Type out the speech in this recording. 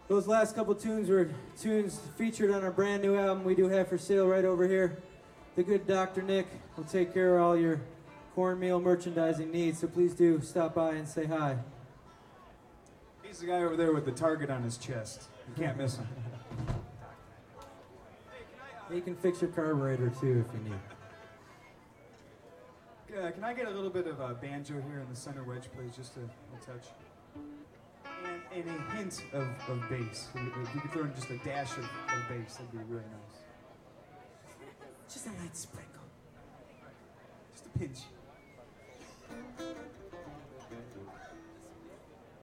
Those last couple tunes were tunes featured on our brand new album we do have for sale right over here. The good Dr. Nick will take care of all your cornmeal merchandising needs, so please do stop by and say hi. He's the guy over there with the target on his chest. You can't miss him. He can fix your carburetor too if you need. Can I get a little bit of banjo here in the center wedge, please? Just a touch. And a hint of bass. If you could throw in just a dash of bass, that'd be really nice. Just a light sprinkle. Just a pinch.